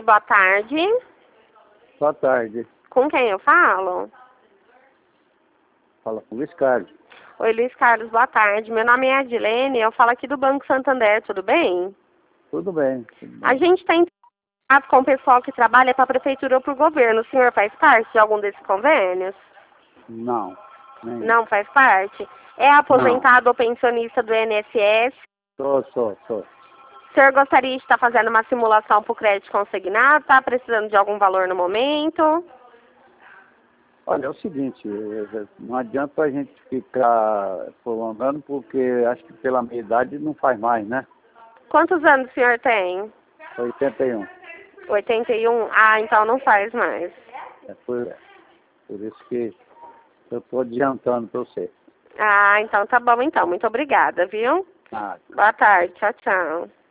boa tarde. Boa tarde. Com quem eu falo? Fala com o Luiz Carlos. Oi, Luiz Carlos, boa tarde. Meu nome é Adilene, eu falo aqui do Banco Santander, tudo bem? Tudo bem. A gente está em contato com o pessoal que trabalha para a prefeitura ou para o governo. O senhor faz parte de algum desses convênios? Não. Nem. Não faz parte? É aposentado ou pensionista do INSS? Sou. O senhor gostaria de estar fazendo uma simulação para o crédito consignado? Está precisando de algum valor no momento? Olha, é o seguinte, não adianta a gente ficar prolongando, porque acho que pela minha idade não faz mais, né? Quantos anos o senhor tem? 81. 81? Ah, então não faz mais. É por isso que eu estou adiantando para você. Ah, então tá bom então. Muito obrigada, viu? Ah, Boa tarde. Tchau, tchau.